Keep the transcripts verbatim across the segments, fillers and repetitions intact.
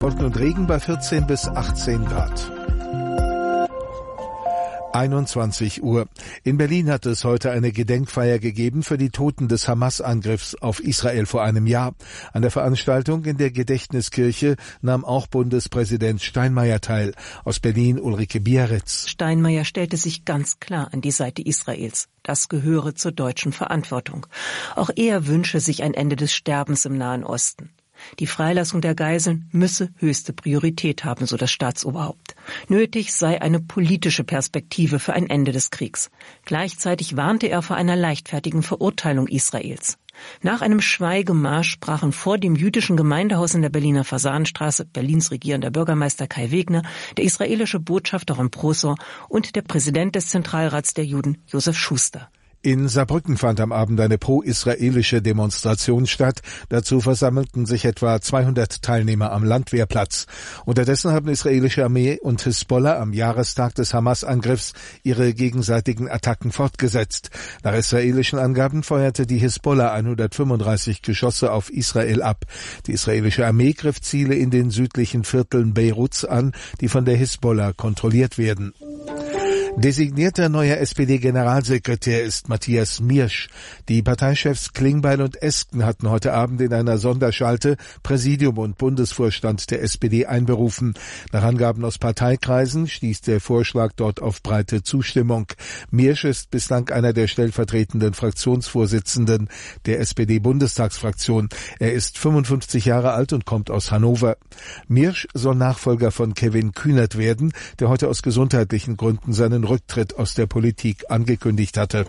Wolken und Regen bei vierzehn bis achtzehn Grad. einundzwanzig Uhr. In Berlin hat es heute eine Gedenkfeier gegeben für die Toten des Hamas-Angriffs auf Israel vor einem Jahr. An der Veranstaltung in der Gedächtniskirche nahm auch Bundespräsident Steinmeier teil. Aus Berlin Ulrike Biaretz. Steinmeier stellte sich ganz klar an die Seite Israels. Das gehöre zur deutschen Verantwortung. Auch er wünsche sich ein Ende des Sterbens im Nahen Osten. Die Freilassung der Geiseln müsse höchste Priorität haben, so das Staatsoberhaupt. Nötig sei eine politische Perspektive für ein Ende des Kriegs. Gleichzeitig warnte er vor einer leichtfertigen Verurteilung Israels. Nach einem Schweigemarsch sprachen vor dem jüdischen Gemeindehaus in der Berliner Fasanenstraße Berlins regierender Bürgermeister Kai Wegner, der israelische Botschafter Ron Prosor und der Präsident des Zentralrats der Juden, Josef Schuster. In Saarbrücken fand am Abend eine pro-israelische Demonstration statt. Dazu versammelten sich etwa zweihundert Teilnehmer am Landwehrplatz. Unterdessen haben israelische Armee und Hisbollah am Jahrestag des Hamas-Angriffs ihre gegenseitigen Attacken fortgesetzt. Nach israelischen Angaben feuerte die Hisbollah hundertfünfunddreißig Geschosse auf Israel ab. Die israelische Armee griff Ziele in den südlichen Vierteln Beiruts an, die von der Hisbollah kontrolliert werden. Designierter neuer S P D-Generalsekretär ist Matthias Miersch. Die Parteichefs Klingbeil und Esken hatten heute Abend in einer Sonderschalte Präsidium und Bundesvorstand der S P D einberufen. Nach Angaben aus Parteikreisen stieß der Vorschlag dort auf breite Zustimmung. Miersch ist bislang einer der stellvertretenden Fraktionsvorsitzenden der S P D-Bundestagsfraktion. Er ist fünfundfünfzig Jahre alt und kommt aus Hannover. Miersch soll Nachfolger von Kevin Kühnert werden, der heute aus gesundheitlichen Gründen seinen Rücktritt aus der Politik angekündigt hatte.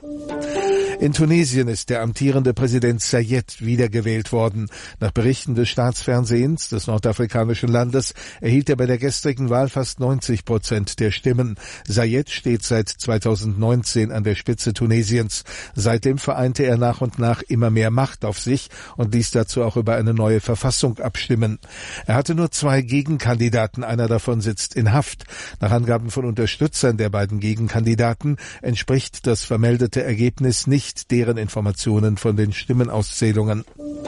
In Tunesien ist der amtierende Präsident Sayed wiedergewählt worden. Nach Berichten des Staatsfernsehens des nordafrikanischen Landes erhielt er bei der gestrigen Wahl fast neunzig Prozent der Stimmen. Sayed steht seit zweitausendneunzehn an der Spitze Tunesiens. Seitdem vereinte er nach und nach immer mehr Macht auf sich und ließ dazu auch über eine neue Verfassung abstimmen. Er hatte nur zwei Gegenkandidaten, einer davon sitzt in Haft. Nach Angaben von Unterstützern der beiden Gegenkandidaten entspricht das vermeldete Ergebnis nicht deren Informationen von den Stimmenauszählungen.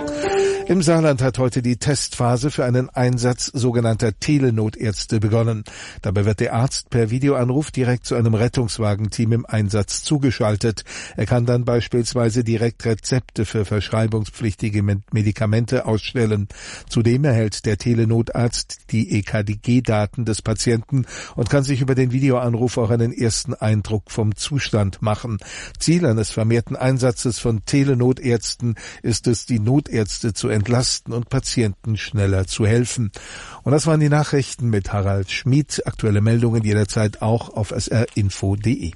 Im Saarland hat heute die Testphase für einen Einsatz sogenannter Telenotärzte begonnen. Dabei wird der Arzt per Videoanruf direkt zu einem Rettungswagenteam im Einsatz zugeschaltet. Er kann dann beispielsweise direkt Rezepte für verschreibungspflichtige Medikamente ausstellen. Zudem erhält der Telenotarzt die E K G-Daten des Patienten und kann sich über den Videoanruf auch einen ersten Eindruck vom Zustand machen. Ziel eines vermehrten Einsatzes von Telenotärzten ist es, die Notärzte zu entlasten und Patienten schneller zu helfen. Und das waren die Nachrichten mit Harald Schmid. Aktuelle Meldungen jederzeit auch auf s r info punkt d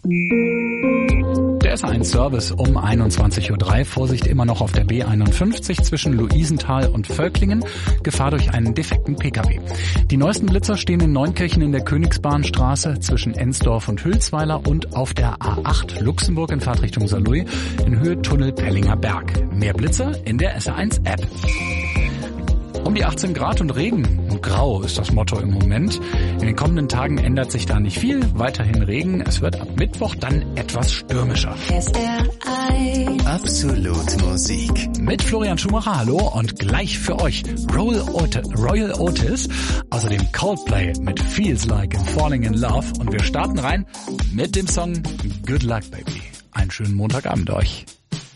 e. Der S eins Service um einundzwanzig Uhr drei. Vorsicht immer noch auf der B einundfünfzig zwischen Luisenthal und Völklingen. Gefahr durch einen defekten P K W. Die neuesten Blitzer stehen in Neunkirchen in der Königsbahnstraße zwischen Ensdorf und Hülsweiler und auf der A acht Luxemburg in Fahrtrichtung Saarlouis in Höhe Tunnel Pellinger Berg. Mehr Blitzer in der S eins App. Um die achtzehn Grad und Regen. Und grau ist das Motto im Moment. In den kommenden Tagen ändert sich da nicht viel. Weiterhin Regen. Es wird ab Mittwoch dann etwas stürmischer. S R eins Absolut Musik. Mit Florian Schumacher, hallo. Und gleich für euch Royal Otis, Royal Otis, außerdem Coldplay mit Feels Like I'm Falling in Love. Und wir starten rein mit dem Song Good Luck Baby. Einen schönen Montagabend euch.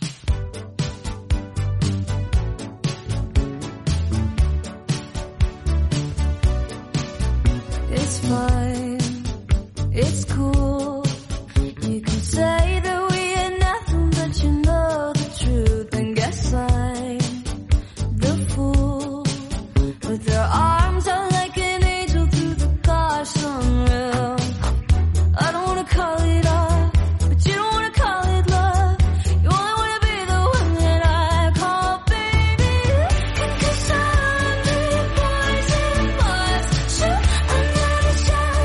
It's fine, it's cool. You can say that we are nothing, but you know the truth. And guess I'm the fool with their arms out like an angel through the car sunroof. I don't wanna call it off, but you don't wanna call it love. You only wanna be the one that I call baby. Cause I'm the boys and boys. Sure, I'm not a child.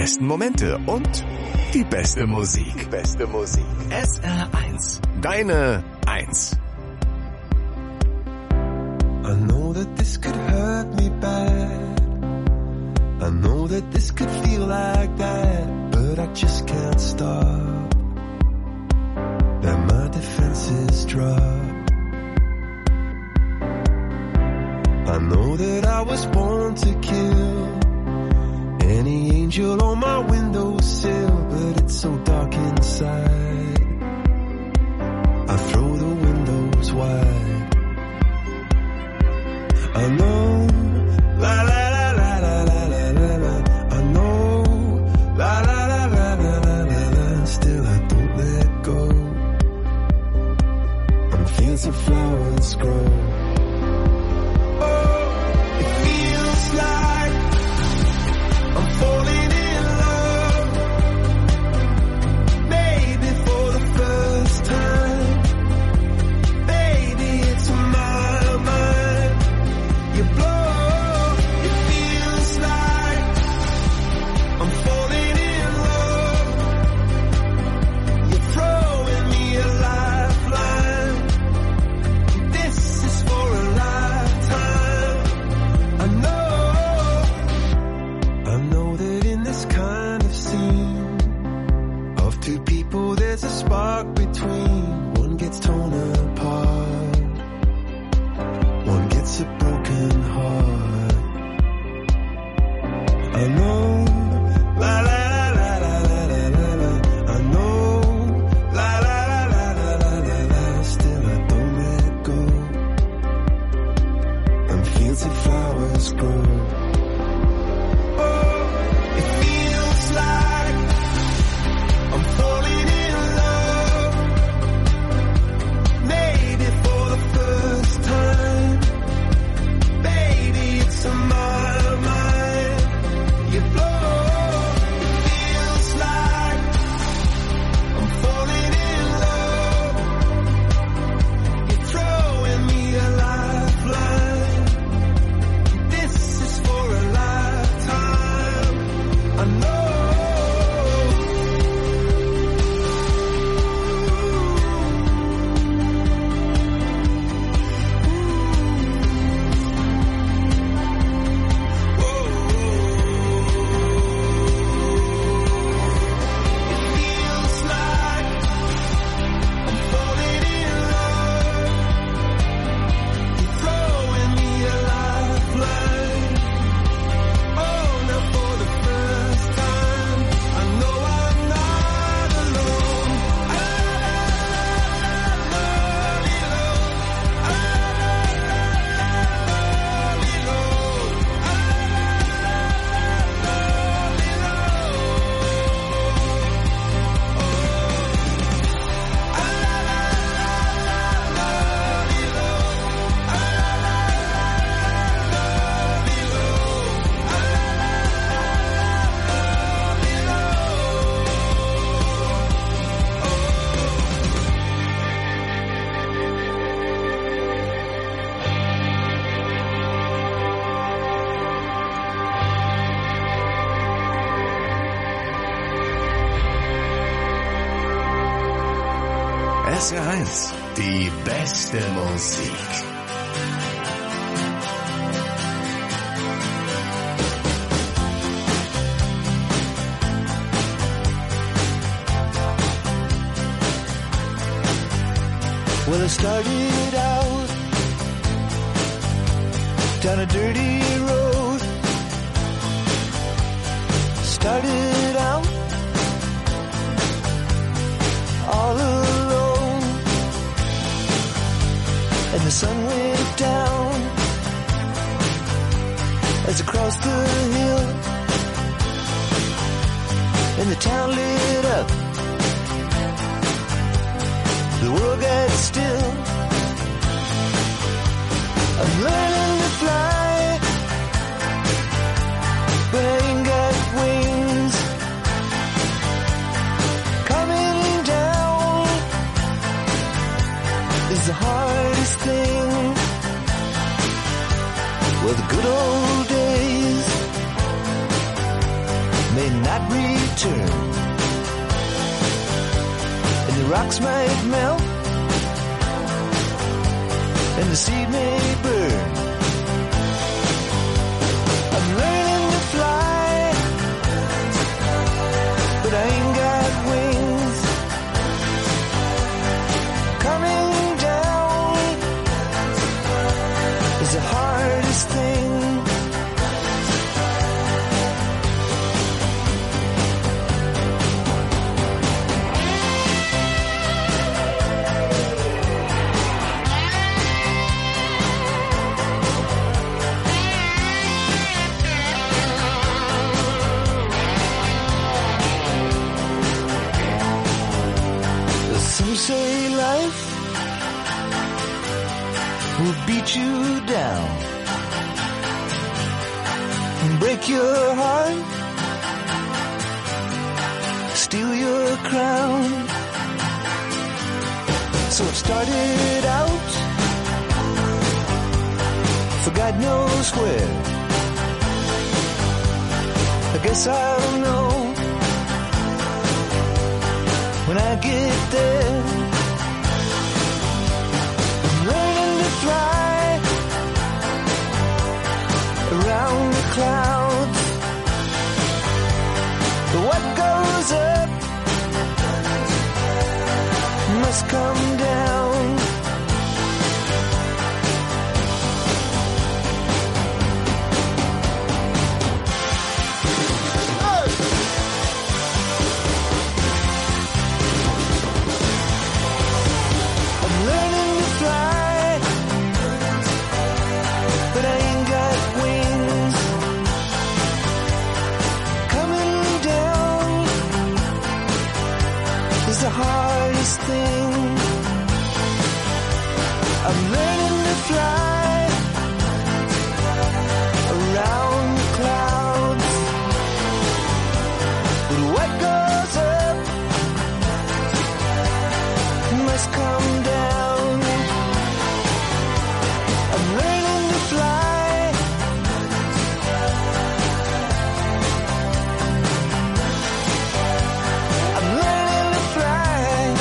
besten Momente und die beste Musik. Die beste Musik. S R eins. Deine Eins. I know that this could hurt me bad. I know that this could feel like that, but I just can't stop. Then my defenses drop. I know that I was born to kill any angel on my windowsill, but it's so dark inside. I throw the windows wide. I know, la la la la la la la la la. I know, la la la la la la la la. Still I don't let go. And fields of flowers grow. Oh, it feels like I'm falling in love. Maybe for the first time. Baby, it's my mind. You blow, it feels like I'm falling in love. You're throwing me a lifeline. This is for a lifetime. I know, I know that in this kind of scene of two people there's a spark between. One gets torn apart, one gets a broken heart. I know, la la la la la la la la la. I know, la la la la la la la la. Still I don't let go. And fields of flowers grow. Oh, it feels like I'm falling in love. Maybe for the first time. Baby, it's in my mind. You blow, it feels like I'm falling in love. You're throwing me a lifeline. This is for a lifetime. I know. It feels like I'm falling in love. You're throwing me a lifeline. Oh, now for the first time, I know I'm not alone. I love you, I love you, S R eins. Die beste Musik. Well, I started out down a dirty road. Started out all alone, and the sun went down as I crossed the hill, and the town lit up. The world got still. I'm learning to fly, but I ain't got wings. Coming down is the hardest thing. Well, the good old days may not return, and the rocks might melt, and the sea may burn. I'm learning to fly, but I ain't got wings. Coming down is the hardest thing. Some say life will beat you down and break your heart, steal your crown. So it started out for God knows where. I guess I'll know when I get there. I'm learning to fly around the clouds. But what goes up must come down. The hardest thing. I'm learning to fly around the clouds. But what goes up must come down. I'm learning to fly. I'm learning to fly.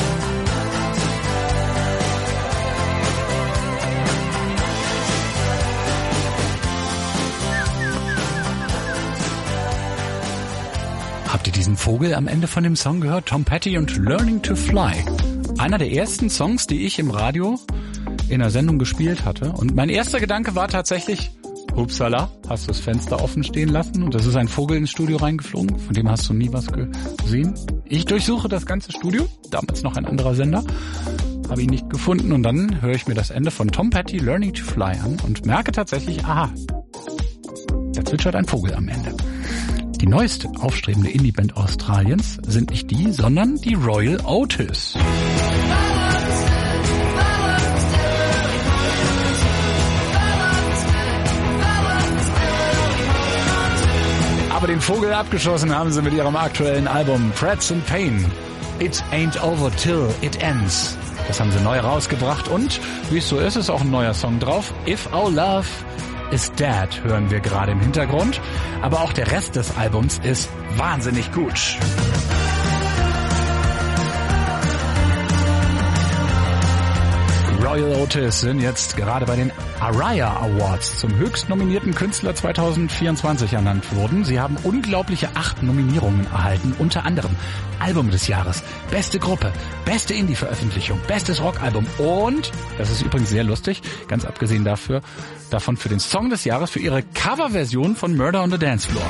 Habt ihr diesen Vogel am Ende von dem Song gehört? Tom Petty und Learning to Fly. Einer der ersten Songs, die ich im Radio in einer Sendung gespielt hatte. Und mein erster Gedanke war tatsächlich, hupsala, hast du das Fenster offen stehen lassen und das ist ein Vogel ins Studio reingeflogen, von dem hast du nie was gesehen. Ich durchsuche das ganze Studio, damals noch ein anderer Sender, habe ihn nicht gefunden und dann höre ich mir das Ende von Tom Petty Learning to Fly an und merke tatsächlich, aha, da zwitschert ein Vogel am Ende. Die neueste aufstrebende Indie-Band Australiens sind nicht die, sondern die Royal Otis. Aber den Vogel abgeschossen haben sie mit ihrem aktuellen Album Frets and Pain. It ain't over till it ends. Das haben sie neu rausgebracht und, wie es so ist, ist auch ein neuer Song drauf. If Our Love is Dead hören wir gerade im Hintergrund. Aber auch der Rest des Albums ist wahnsinnig gut. Royal Otis sind jetzt gerade bei den Aria Awards zum höchst nominierten Künstler zwanzig vierundzwanzig ernannt worden. Sie haben unglaubliche acht Nominierungen erhalten, unter anderem Album des Jahres, beste Gruppe, beste Indie-Veröffentlichung, bestes Rockalbum und, das ist übrigens sehr lustig, ganz abgesehen dafür, davon für den Song des Jahres, für ihre Coverversion von Murder on the Dance Floor.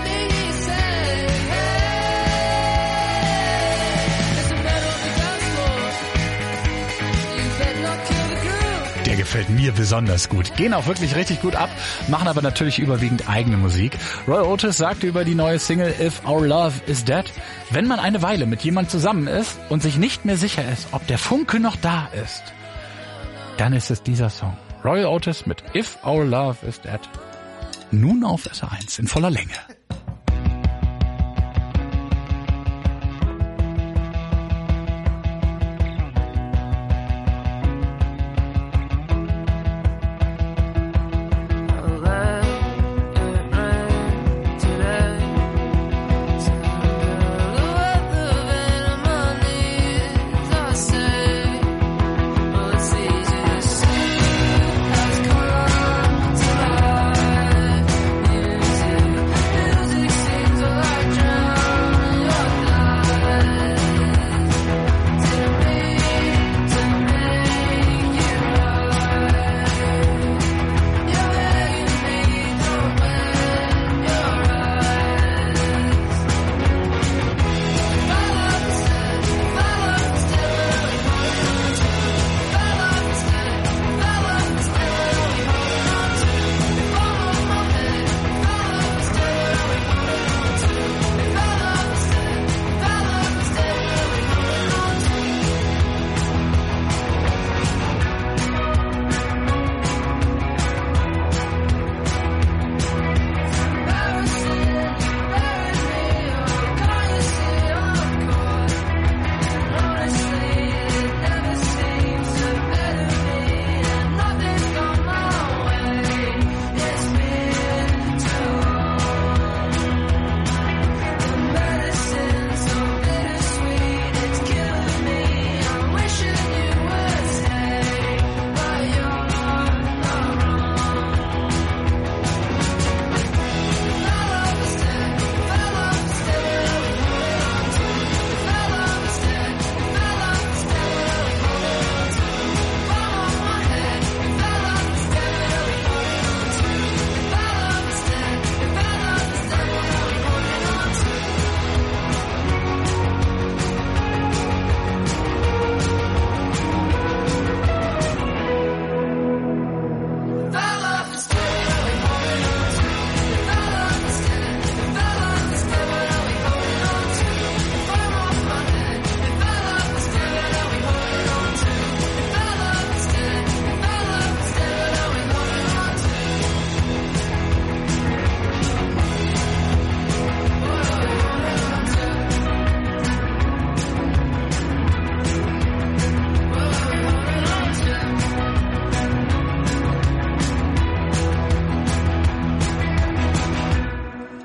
Der gefällt mir besonders gut. Gehen auch wirklich richtig gut ab, machen aber natürlich überwiegend eigene Musik. Roy Otis sagte über die neue Single If Our Love is Dead, wenn man eine Weile mit jemand zusammen ist und sich nicht mehr sicher ist, ob der Funke noch da ist, dann ist es dieser Song. Roy Otis mit If Our Love is Dead. Nun auf S R eins in voller Länge.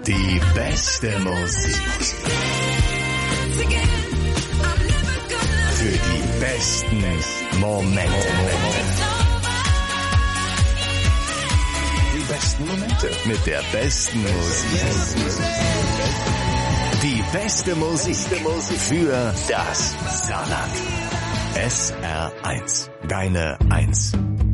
Die beste Musik. Für die besten Momente. Die besten Momente. Mit der besten Musik. Die beste Musik für das Saarland. S R eins. Deine Eins.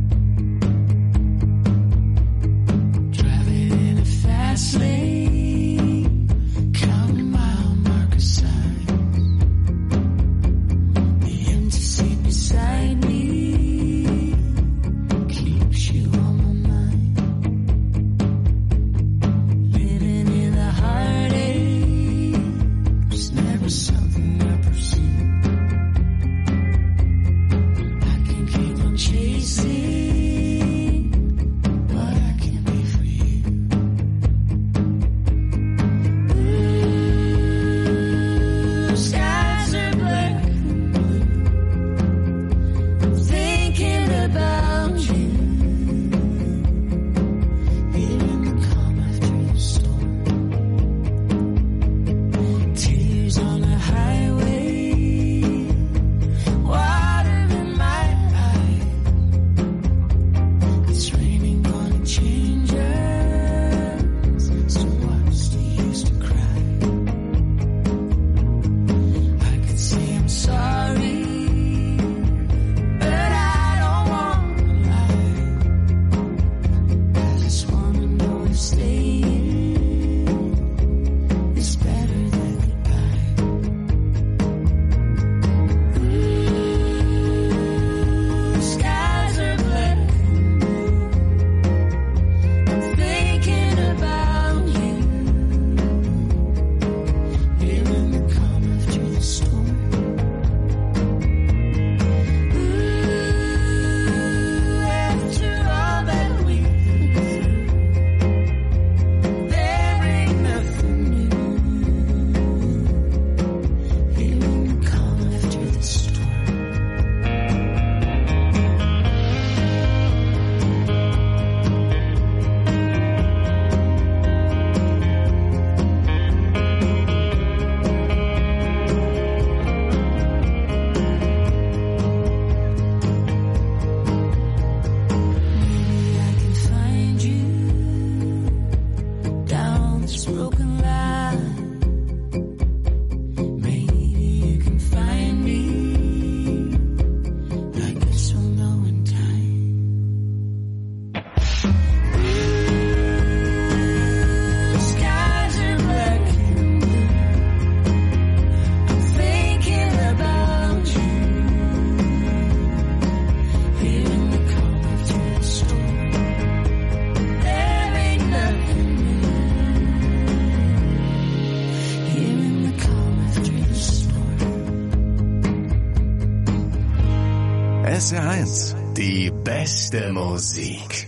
S R eins. Die beste Musik.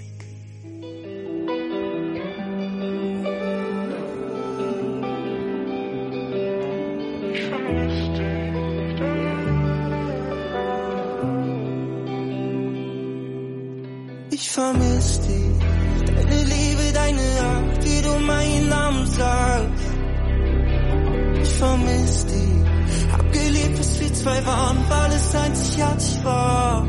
Ich vermiss dich, deine Liebe, deine Art, wie du meinen Namen sagst. Ich vermiss dich, hab geliebt, bis wir zwei waren, weil es einzigartig war.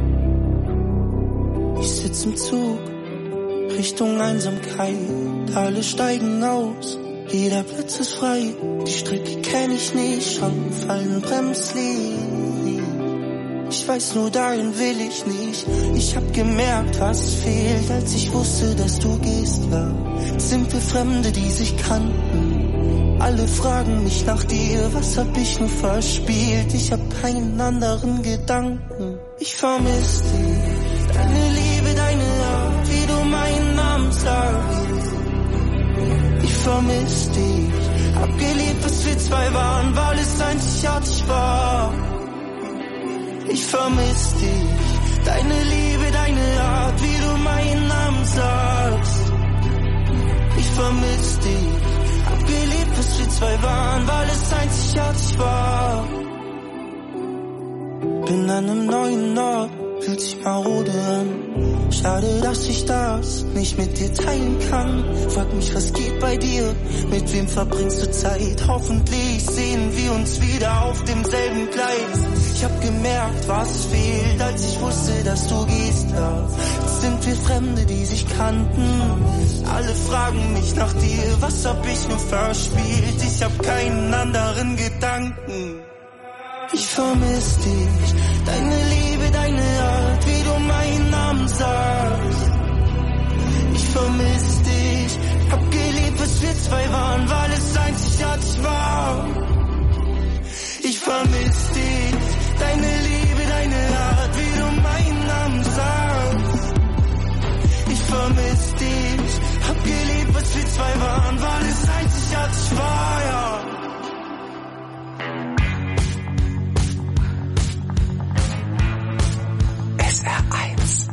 Ich sitz im Zug, Richtung Einsamkeit, alle steigen aus, jeder Platz ist frei. Die Strecke kenn ich nicht, schon fallen Bremslicht. Ich weiß nur, dahin will ich nicht. Ich hab gemerkt, was fehlt, als ich wusste, dass du gehst, war. Sind wir Fremde, die sich kannten. Alle fragen mich nach dir, was hab ich nur verspielt? Ich hab keinen anderen Gedanken. Ich vermiss dich, deine Liebe, deine Art, wie du meinen Namen sagst. Ich vermiss dich, hab geliebt, bis wir zwei waren, weil es einzigartig war. Ich vermiss dich, deine Liebe, deine Art, wie du meinen Namen sagst. Ich vermiss dich, hab geliebt, bis wir zwei waren, weil es einzigartig war. Bin an einem neuen Ort, fühlt sich marode an. Schade, dass ich das nicht mit dir teilen kann. Frag mich, was geht bei dir? Mit wem verbringst du Zeit? Hoffentlich sehen wir uns wieder auf demselben Gleis. Ich hab gemerkt, was fehlt, als ich wusste, dass du gehst. Ja, jetzt sind wir Fremde, die sich kannten. Alle fragen mich nach dir, was hab ich nur verspielt? Ich hab keinen anderen Gedanken. Ich vermiss dich, deine Liebe, deine Art, wie du meinen Namen sagst. Ich vermiss dich, hab geliebt, bis wir zwei waren, weil es einzigartig war. Ich vermiss dich, deine Liebe, deine Art, wie du meinen Namen sagst. Ich vermiss dich, hab geliebt, bis wir zwei waren, weil es einzigartig war, ja. S R eins.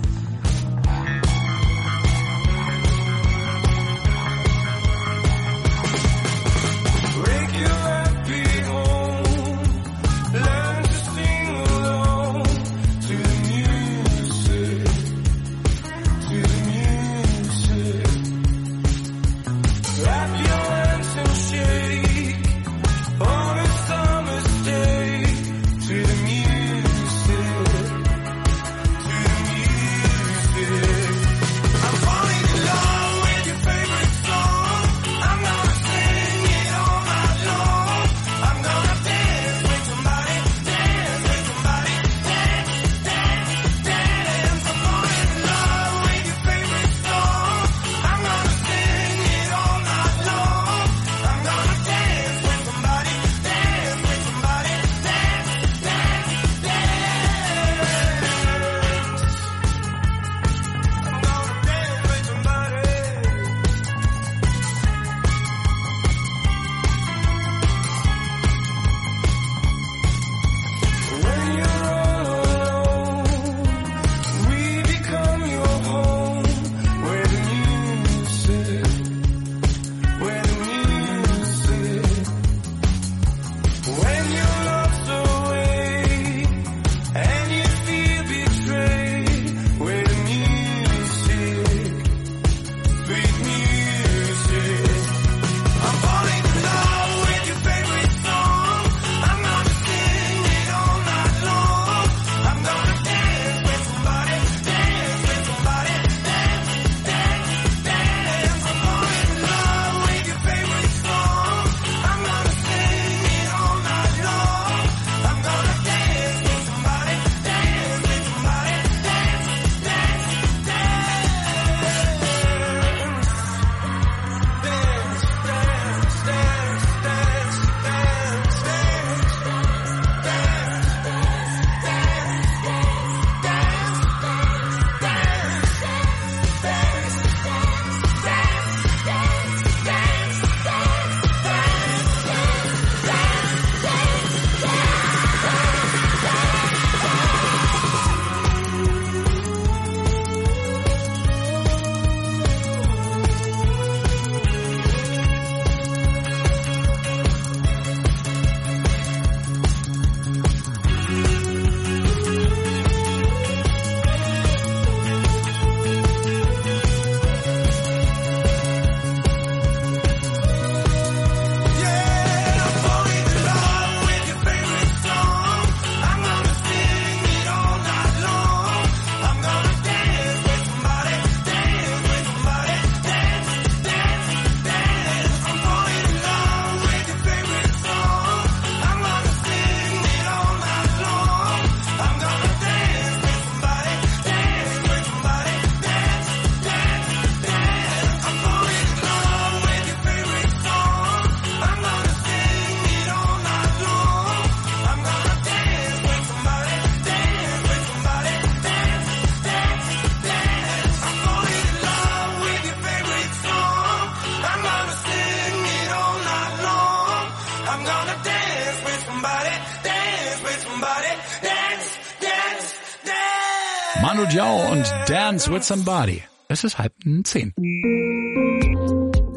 Manu Diao und Dance with Somebody. Es ist halb zehn. Hätte ich jetzt gerade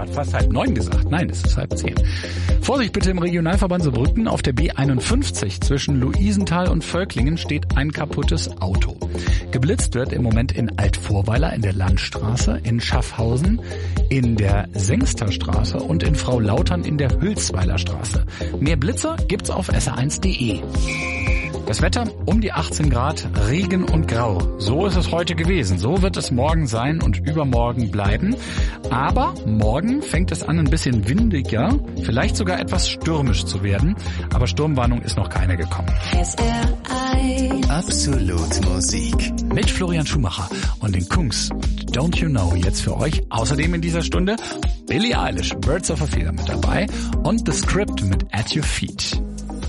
habe fast halb neun gesagt. Nein, es ist halb zehn. Vorsicht bitte im Regionalverband Saarbrücken. Auf der B einundfünfzig zwischen Luisenthal und Völklingen steht ein kaputtes Auto. Geblitzt wird im Moment in Altvorweiler in der Landstraße, in Schaffhausen, in der Sengsterstraße und in Frau Lautern in der Hülsweiler Straße. Mehr Blitzer gibt's auf S R eins punkt de. Das Wetter um die achtzehn Grad, Regen und Grau. So ist es heute gewesen. So wird es morgen sein und übermorgen bleiben. Aber morgen fängt es an, ein bisschen windiger, vielleicht sogar etwas stürmisch zu werden. Aber Sturmwarnung ist noch keine gekommen. S R eins. Absolut Musik. Mit Florian Schumacher und den Kungs und Don't You Know jetzt für euch. Außerdem in dieser Stunde Billie Eilish, Birds of a Feather mit dabei und The Script mit At Your Feet.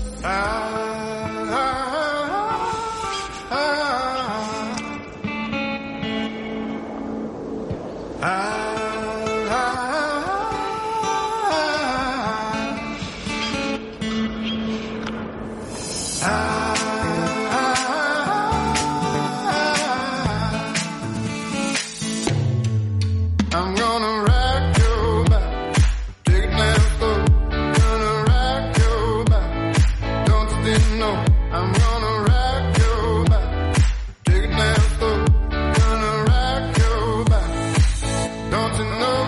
I'm gonna rock your back, take it down slow. Gonna rock your back, don't you think no? I'm gonna rock your back, take it down slow. Gonna rock your back, don't you know?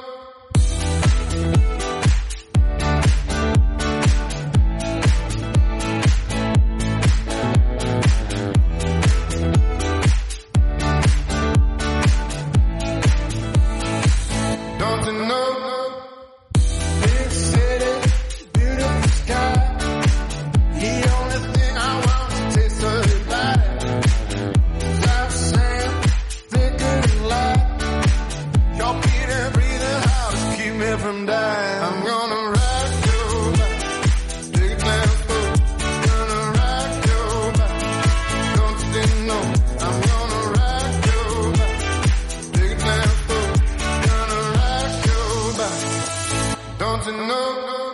Don't you know? Big city, beautiful sky. The only thing I want is to taste of your body. South sand, flickering light. Your beating, breathing hard to keep me from dying. I'm gonna rock your back, take it down slow. Gonna rock your back, don't you think no? I'm gonna rock your back, take it down slow. Gonna rock your back, don't you know?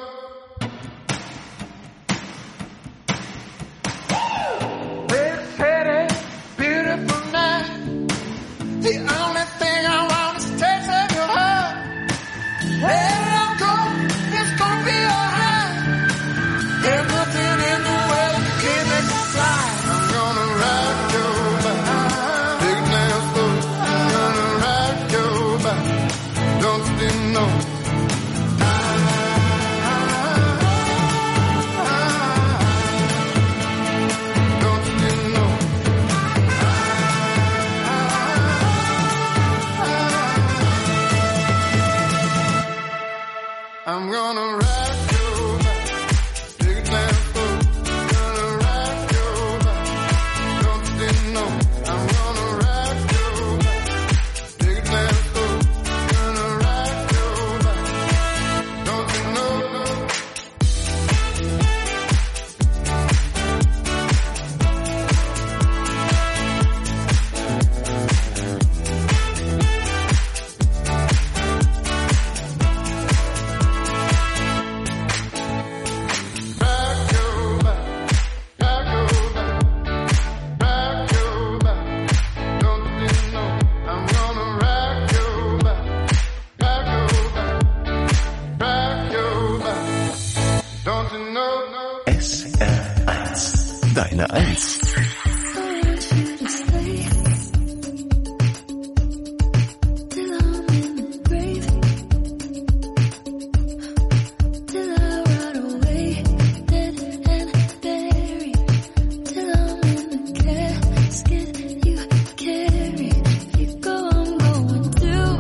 Big city, beautiful night. The only thing I want is to taste of your heart. Where I go, it's gonna be alright. There's nothing in the world that can make me fly. I'm gonna rock your back, take it down slow. I'm gonna rock your back, don't you think no? Don't you think no? I'm gonna rock your back, take it down slow. Gonna rock your back, don't you think no? I'm gonna rock your back, take it down slow. Gonna rock your back, don't you know? Rock your back, rock your back, rock your back, don't you think no? I'm gonna rock your back, rock your back, rock your back, don't you know? S R eins. Deine Eins. I want you to stay till I'm in the grave, till I rot away, dead and buried, till I'm in the casket you carry. If you go, I'm going too.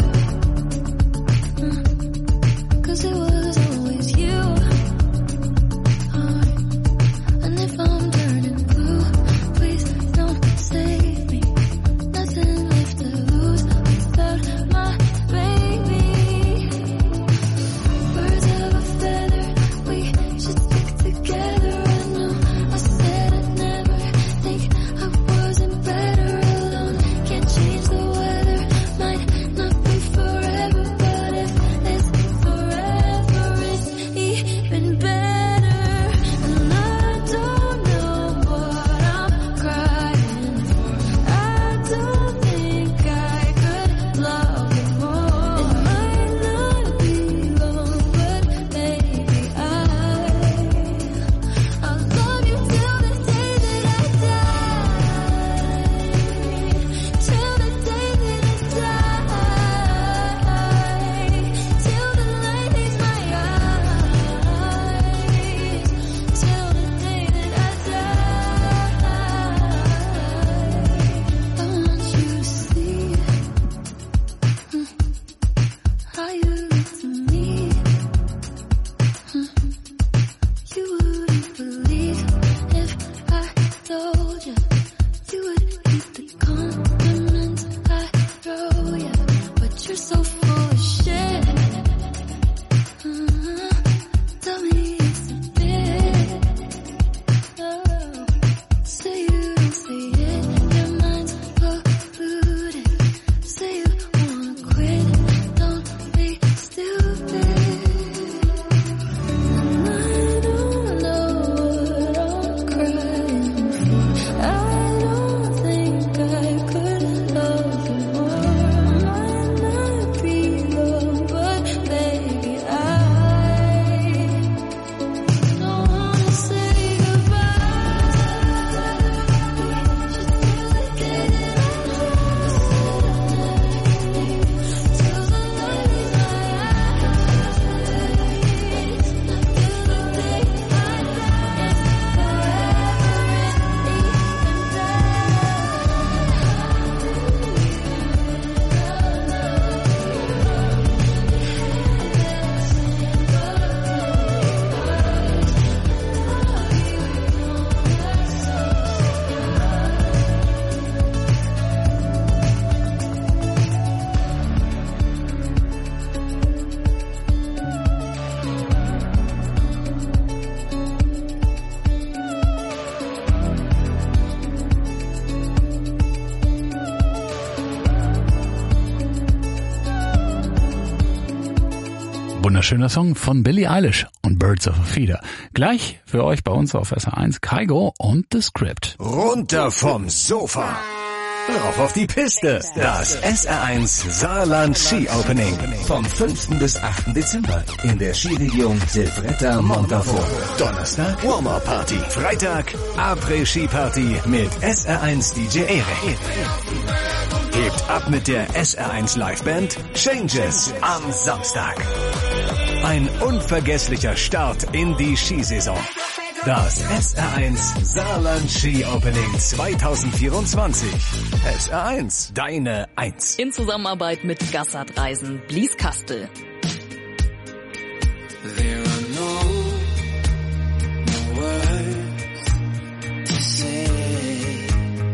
Uh, 'cause it was always you. Alright. And if I'm turning blue, please Wunderschöner Song von Billie Eilish und Birds of a Feather. Gleich für euch bei uns auf S R eins Kygo und The Script. Runter vom Sofa. Rauf auf die Piste. Das S R eins Saarland Ski Opening. Vom fünften bis achten Dezember in der Skiregion Silvretta Montafort. Donnerstag Warm-Up Party. Freitag Après-Ski Party mit S R eins D J Erik. Hebt ab mit der S R eins Liveband Changes am Samstag. Ein unvergesslicher Start in die Skisaison. Das S R eins Saarland Ski Opening zwanzig vierundzwanzig. S R eins, deine Eins. In Zusammenarbeit mit Gassard Reisen Blieskastel. There are no, no words to say,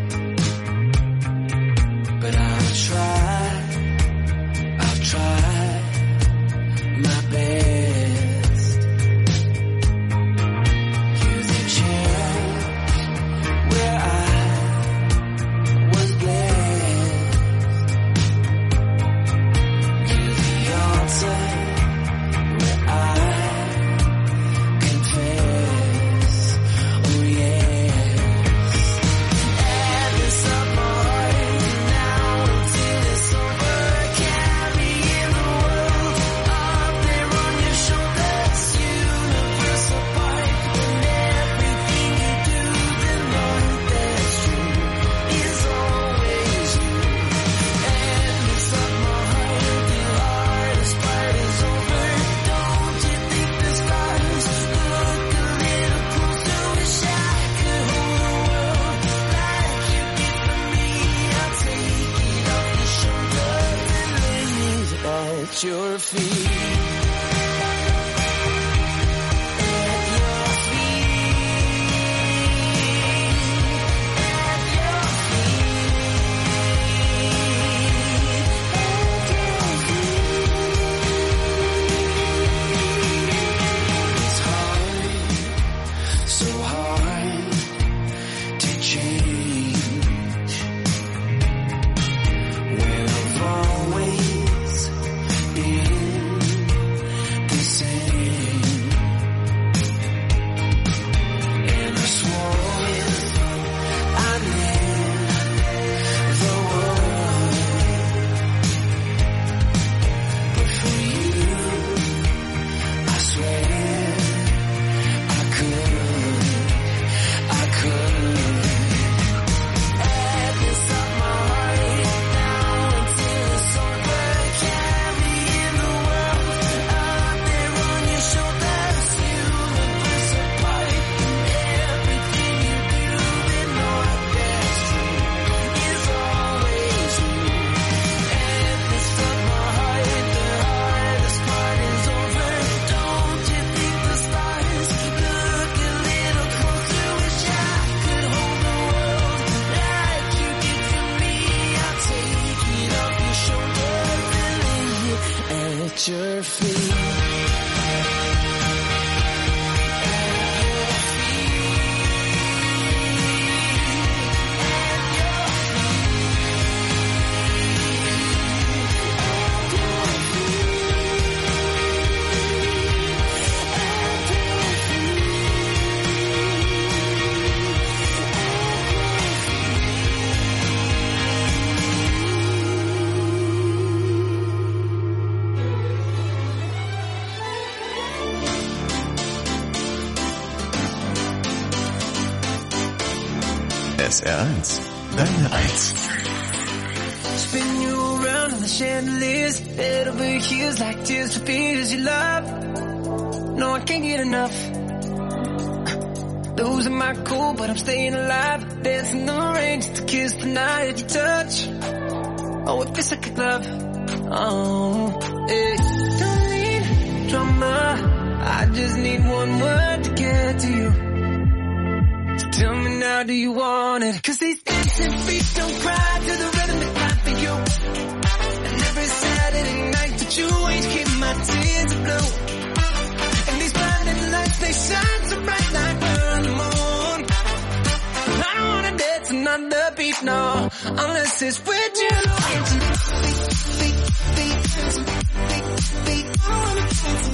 but I'll try, I'll try my best. Here's a chance where I was blessed. Here's the answer. Your feet. S R eins, deine Eins. Spin you around in the chandeliers, head over heels like tears for fears you love. No, I can't get enough. Losing my cool, but I'm staying alive. Dancing in the rain just to kiss the night you touch. Oh, it feels like a glove. Oh, it don't need drama. I just need one word to get to you. Tell me now, do you want it? Cause these dancing feet don't cry to the rhythm they cry for you. And every Saturday night that you ain't keep my tears blue. And these blinding lights, they shine so bright like we're on the moon. I don't wanna dance another beat, no, unless it's with you. Beat, beat, beat, beat, beat, beat. I wanna dance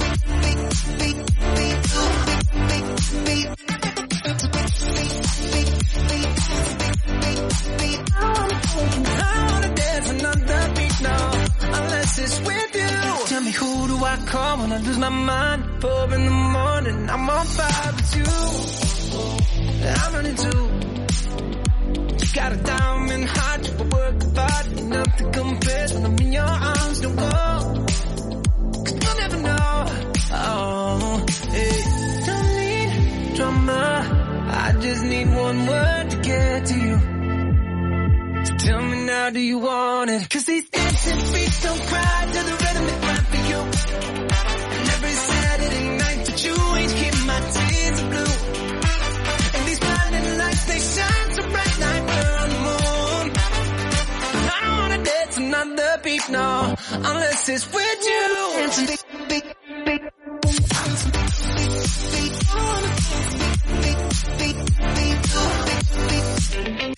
call when I lose my mind. Four in the morning, I'm on fire with you. I'm running too. You got a diamond heart, you work hard, nothing compares when I'm in your arms. Don't go, cause you'll never know. Oh, hey, don't need drama. I just need one word to get to you. So tell me now, do you want it? Cause these dancing feet don't cry to the rhythm they cry for you. And every Saturday night that you ain't keep my tears are blue. And these blinding lights, they shine so bright like we're on the moon. I don't wanna dance another beat, no, unless it's with you. Dancing beat, beat, beat. Dancing beat, beat, beat. I wanna dance beat, beat, beat, beat, beat, beat.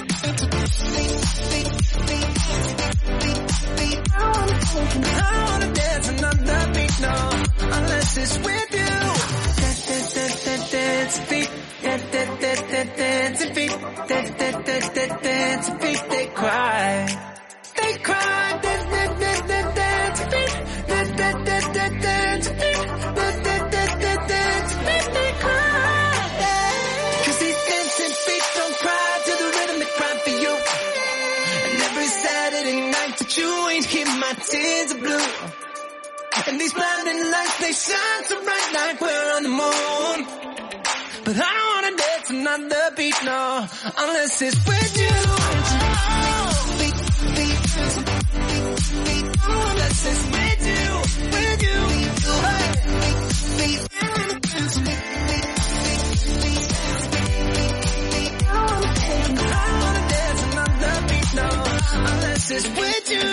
I wanna dance another beat, no, unless it's with you. Dance, dance, dance, dance, dance, beat. Dance, dance, dance, dance, dance, beat. Dance, dance, dance, dance, dance, beat. They cry, they cry. Dance, dance, dance, dance, dance, beat. Dance, dance, dance, dance, dance, beat. Dance, dance, dance, dance, dance, beat. They cry. Cause these dancing feet don't cry to the rhythm they cry for you. And every Saturday night that you ain't keep my tears are blue. And these blinding lights, they shine so bright like we're on the moon. But I don't wanna dance another beat, no, unless it's with you. Beat, beat, beat, unless it's with you, with you. Hey. Beat, beat, I don't wanna dance another beat, no, unless it's with you.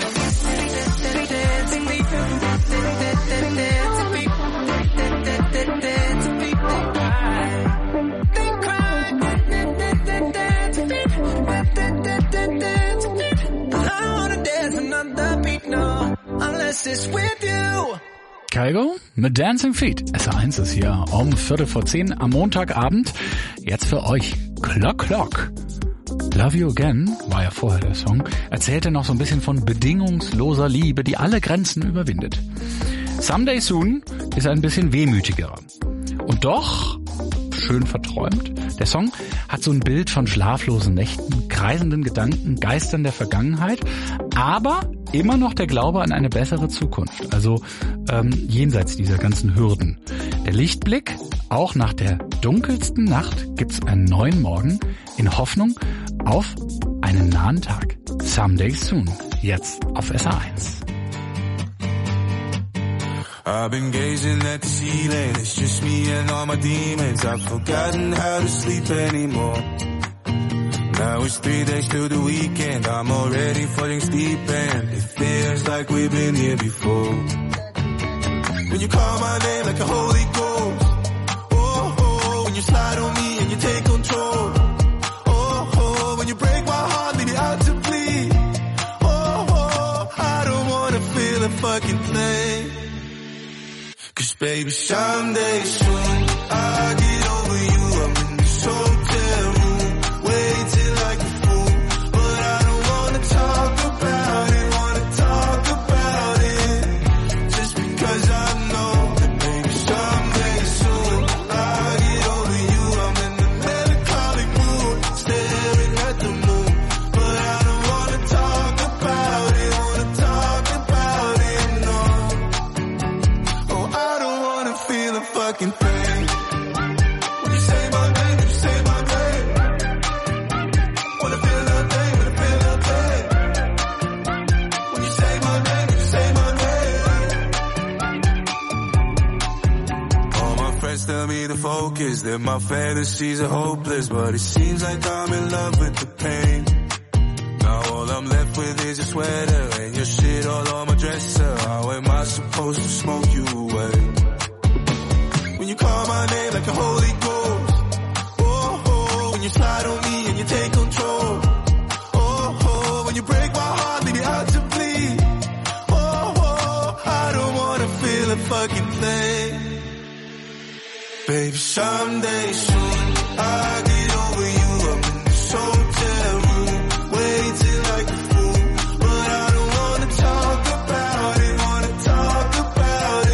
Kygo mit Dancing Feet. S R eins ist hier um Viertel vor zehn am Montagabend. Jetzt für euch Clock Clock. Love You Again, war ja vorher der Song, erzählte noch so ein bisschen von bedingungsloser Liebe, die alle Grenzen überwindet. Someday Soon ist ein bisschen wehmütigerer. Und doch schön verträumt. Der Song hat so ein Bild von schlaflosen Nächten, kreisenden Gedanken, Geistern der Vergangenheit, aber immer noch der Glaube an eine bessere Zukunft, also ähm, jenseits dieser ganzen Hürden. Der Lichtblick, auch nach der dunkelsten Nacht gibt's einen neuen Morgen in Hoffnung auf einen nahen Tag. Someday Soon, jetzt auf S R eins. I've been gazing at the ceiling, it's just me and all my demons. I've forgotten how to sleep anymore. Now it's three days till the weekend, I'm already falling asleep and it feels like we've been here before. When you call my name like a holy ghost, oh, oh, when you slide on me and you take control, oh, oh, when you break my heart, leave me out to bleed, oh, oh, I don't wanna feel a fucking thing. Cause baby, someday soon, I'll get over you. I'm in this hotel room, waiting like a fool. But I don't wanna talk about it, wanna talk about it. Just because I know that baby, someday soon, I'll get over you. I'm in the melancholic mood, staring at the moon. But I don't wanna talk about it, wanna talk about it, no. Oh, I don't wanna feel a fucking thing. When you say my name, you say my name. Wanna feel nothing, wanna feel nothing. When you say my name, you say my name. All my friends tell me to focus, that my fantasies are hopeless, but it seems like I'm in love with the pain. Now all I'm left with is a sweater and your shit all on my dresser. How am I supposed to smoke you away? When you call my name like a holy ghost, oh, oh, when you slide on me and you take control, oh, oh, when you break my heart, leave me out to bleed, oh, oh, I don't wanna feel a fucking thing. Baby, someday soon, I'll get over you. I'm in this hotel room, waiting like a fool. But I don't wanna talk about it, wanna talk about it.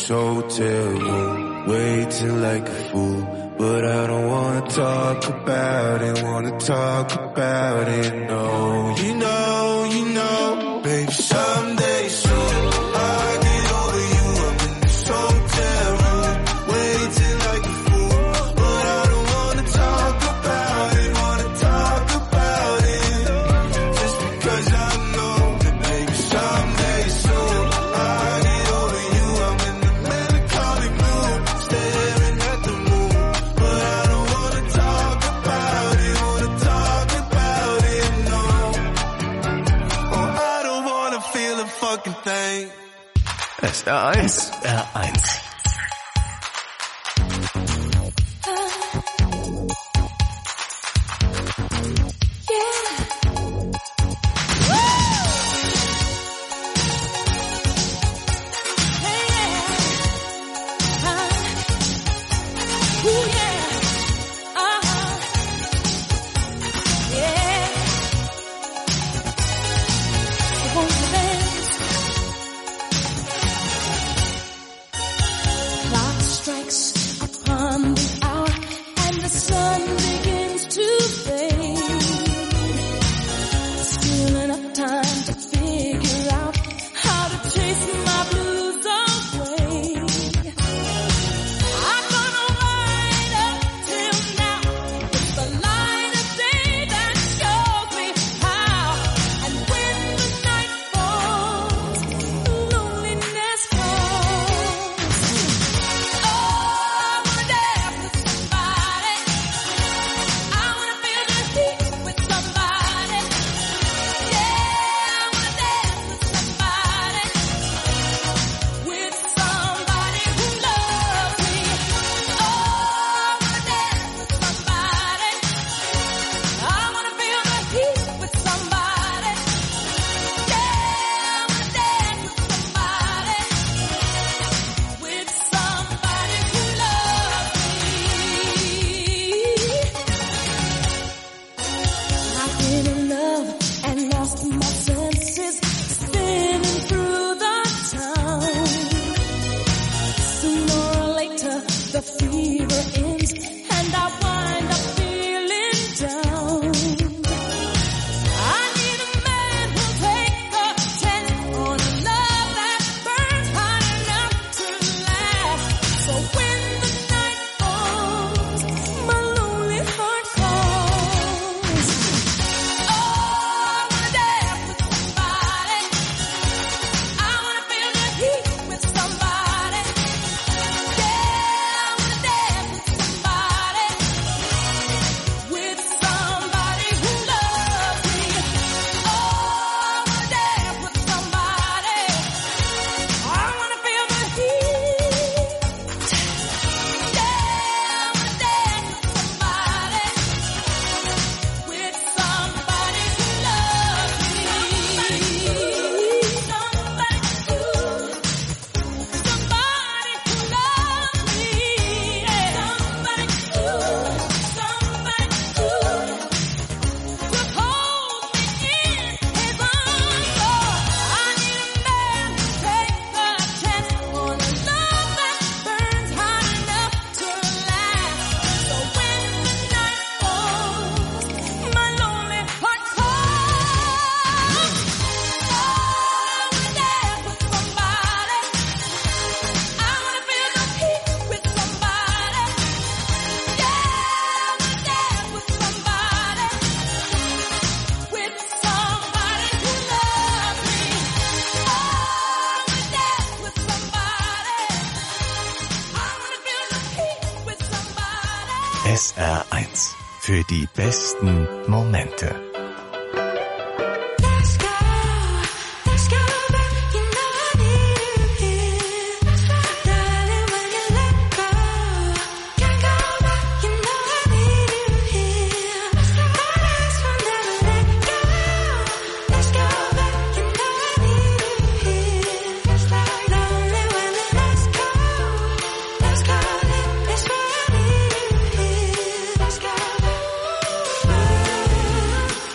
hotel room, waiting like a fool. But I don't wanna talk about it, wanna talk about it, no. You know, you know, baby, someday soon I'll get over you. I'm in this hotel room, waiting like a fool. But I don't wanna talk about it, wanna talk about it, just because I know that baby, someday soon I'll get over you. I'm in the melancholic mood, staring at the moon. But I don't wanna talk about it, wanna talk about it, no. Oh, I don't wanna feel a fucking thing. S R eins. S R eins. Clock strikes upon the hour and the sun begins to fade. Still enough time to figure out how to chase my blues away. I'm gonna ride up till now. It's the light of day that shows me how. And when the night falls, loneliness calls. Oh, I wanna dance with somebody. I wanna feel the heat with somebody. Yeah, I wanna dance with somebody. With somebody who loves me. Oh, I wanna dance with somebody. I wanna feel the heat with somebody. Yeah, I wanna dance with somebody. With somebody who loves me. I've been in love and lost my senses, spinning through the town. Sooner or later, the fever ends, and I wind up feeling down. I need a man who'll take a chance on a love that burns hot enough to last. So when the night falls, my lonely heart calls. Oh, I wanna dance with somebody. I wanna feel the heat with somebody. Yeah, I wanna dance with somebody. With somebody who loves me. Oh, I wanna dance with somebody. I wanna feel the heat. Yeah, I wanna dance with somebody. With somebody who loves me. Somebody who, somebody who loves me. Yeah. Somebody who, somebody who will hold me in his arms. Oh, I need a man to take a chance on a love that burns hot enough to last. So when the night falls, my lonely heart calls. Oh, I wanna dance with somebody. I wanna feel the heat with somebody. Yeah, I wanna dance with somebody. With somebody who loves me. Oh, I wanna dance with somebody. I wanna feel the heat with somebody. S R eins. Für die besten Momente. Let's go, let's go back. You know I need you here. Darling, when you let go, can't go back. You know I need you here. That eyes will never let go. Let's go back. You know I need you here. Lonely when you let's go, let's go. It's where I need you here. Let's go back.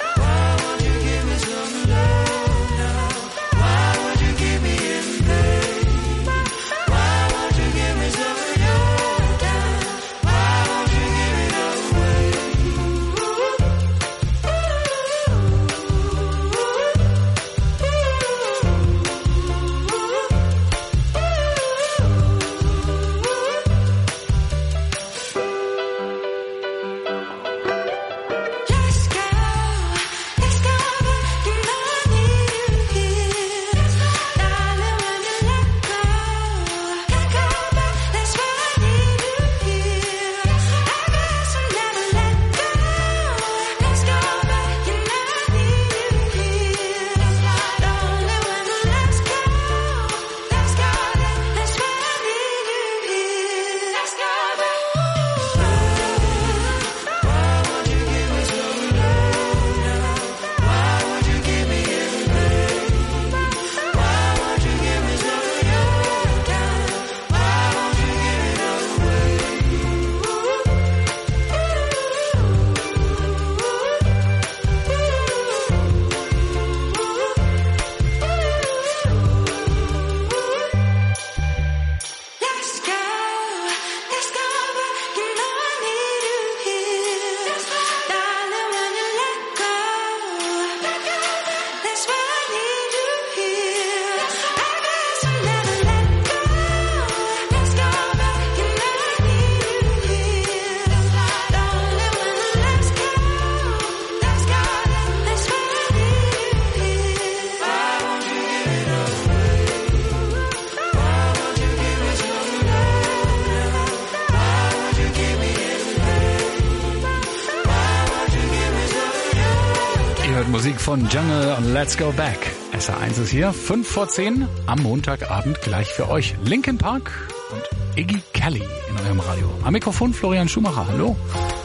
Ihr hört Musik von Jungle und Let's Go Back. S R eins ist hier, fünf vor zehn am Montagabend gleich für euch. Linkin Park und Iggy Kelly in eurem Radio. Am Mikrofon Florian Schumacher, hallo.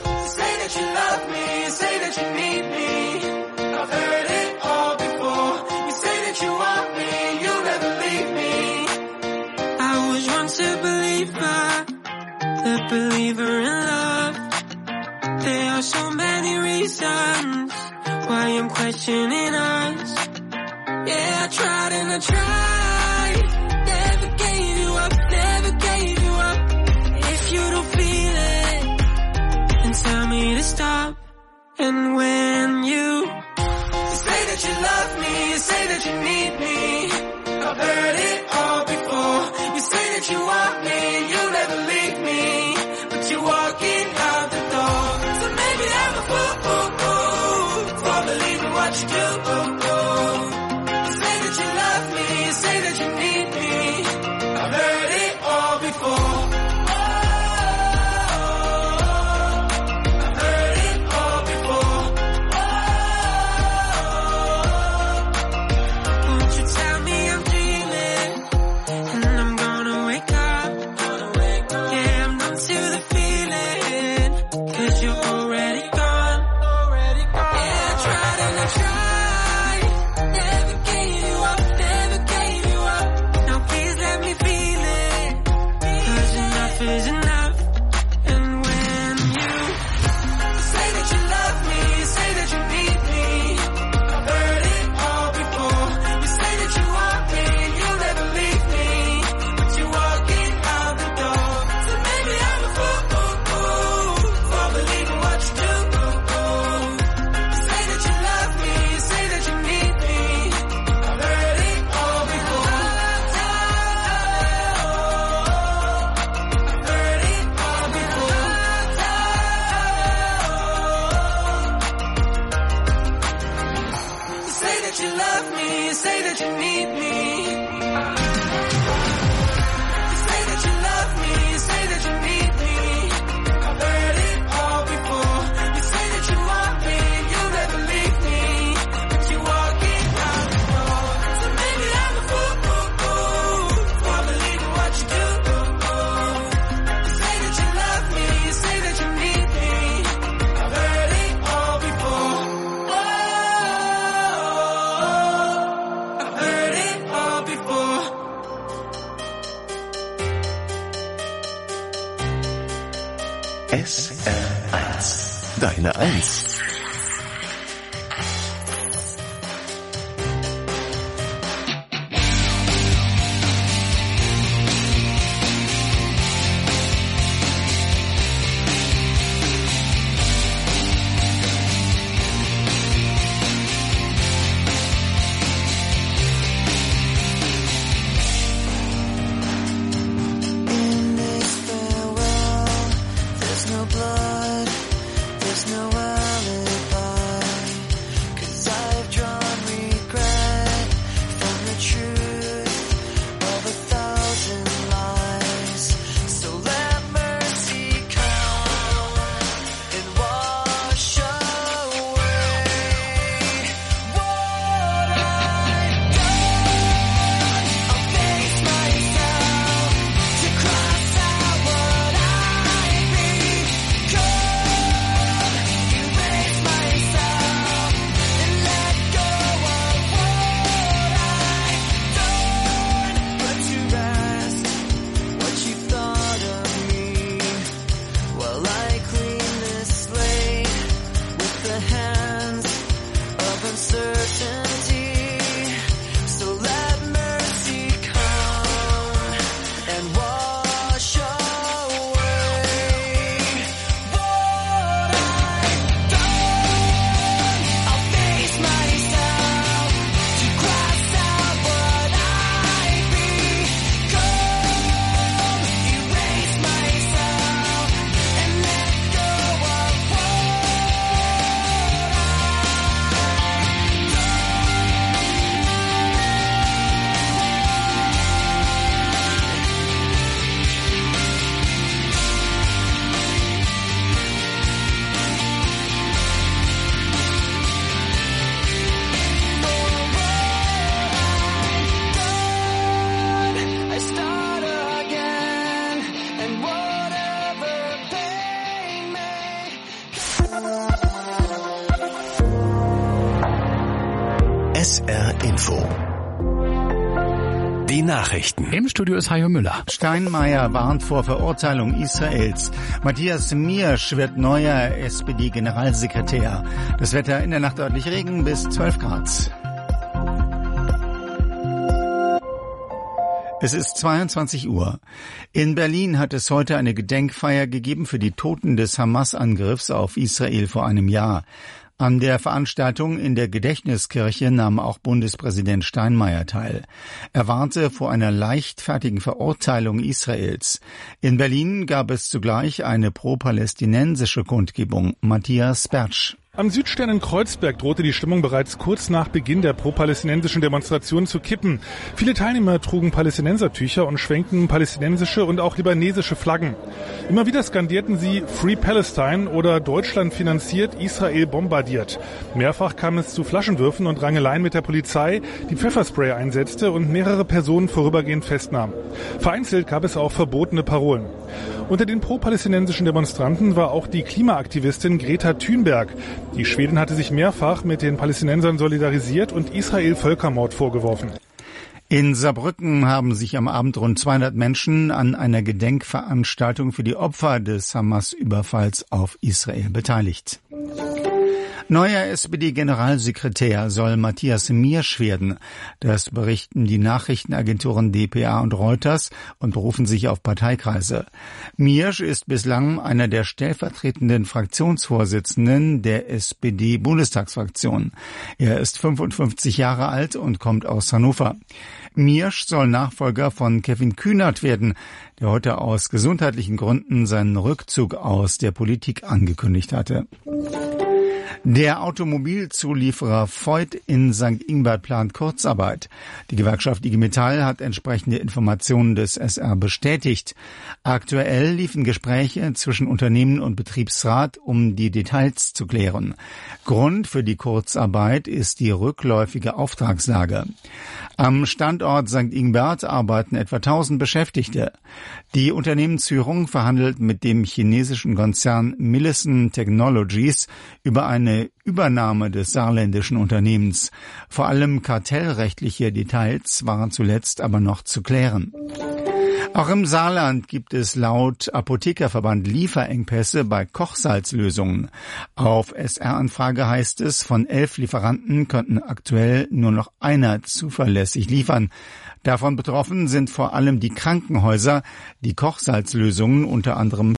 Believer in love. There are so many reasons why I'm questioning us. Yeah, I tried and I tried. Never gave you up, never gave you up. If you don't feel it, then tell me to stop. And when you say that you love me, you say that you need me, I've heard it all before. You say that you want me and you'll never leave me. You're walking out the door. So maybe I'm a fool for believing what you do. You say that you love me, you say that you need me. I've heard it all before. I've heard it all before. Won't you tell me I'm dreaming and I'm gonna wake up? Yeah, I'm numb to the cause you're already gone, already gone. Yeah, I tried and I tried. Never gave you up, never gave you up. Now please let me feel it, cause enough is enough. And when you say that you love me, you say that you need me, I've heard it all before. You say that you want me and you'll never leave me, but you're walking out the door. So maybe I'm a fool. S R eins. Deine Eins. Blood, there's no S R Info. Die Nachrichten. Im Studio ist Hajo Müller. Steinmeier warnt vor Verurteilung Israels. Matthias Miersch wird neuer S P D-Generalsekretär. Das Wetter in der Nacht deutlich Regen bis zwölf Grad. Es ist zweiundzwanzig Uhr. In Berlin hat es heute eine Gedenkfeier gegeben für die Toten des Hamas-Angriffs auf Israel vor einem Jahr. An der Veranstaltung in der Gedächtniskirche nahm auch Bundespräsident Steinmeier teil. Er warnte vor einer leichtfertigen Verurteilung Israels. In Berlin gab es zugleich eine pro-palästinensische Kundgebung. Matthias Bertsch. Am Südstern in Kreuzberg drohte die Stimmung bereits kurz nach Beginn der pro-palästinensischen Demonstration zu kippen. Viele Teilnehmer trugen Palästinensertücher und schwenkten palästinensische und auch libanesische Flaggen. Immer wieder skandierten sie Free Palestine oder Deutschland finanziert, Israel bombardiert. Mehrfach kam es zu Flaschenwürfen und Rangeleien mit der Polizei, die Pfefferspray einsetzte und mehrere Personen vorübergehend festnahm. Vereinzelt gab es auch verbotene Parolen. Unter den pro-palästinensischen Demonstranten war auch die Klimaaktivistin Greta Thunberg. Die Schwedin hatte sich mehrfach mit den Palästinensern solidarisiert und Israel Völkermord vorgeworfen. In Saarbrücken haben sich am Abend rund zweihundert Menschen an einer Gedenkveranstaltung für die Opfer des Hamas-Überfalls auf Israel beteiligt. Neuer S P D-Generalsekretär soll Matthias Miersch werden. Das berichten die Nachrichtenagenturen D P A und Reuters und berufen sich auf Parteikreise. Miersch ist bislang einer der stellvertretenden Fraktionsvorsitzenden der S P D-Bundestagsfraktion. Er ist fünfundfünfzig Jahre alt und kommt aus Hannover. Miersch soll Nachfolger von Kevin Kühnert werden, der heute aus gesundheitlichen Gründen seinen Rückzug aus der Politik angekündigt hatte. Der Automobilzulieferer Voith in Sankt Ingbert plant Kurzarbeit. Die Gewerkschaft I G Metall hat entsprechende Informationen des S R bestätigt. Aktuell liefen Gespräche zwischen Unternehmen und Betriebsrat, um die Details zu klären. Grund für die Kurzarbeit ist die rückläufige Auftragslage. Am Standort Sankt Ingbert arbeiten etwa tausend Beschäftigte. Die Unternehmensführung verhandelt mit dem chinesischen Konzern Millison Technologies über eine Übernahme des saarländischen Unternehmens. Vor allem kartellrechtliche Details waren zuletzt aber noch zu klären. Auch im Saarland gibt es laut Apothekerverband Lieferengpässe bei Kochsalzlösungen. Auf S R-Anfrage heißt es, von elf Lieferanten könnten aktuell nur noch einer zuverlässig liefern. Davon betroffen sind vor allem die Krankenhäuser, die Kochsalzlösungen unter anderem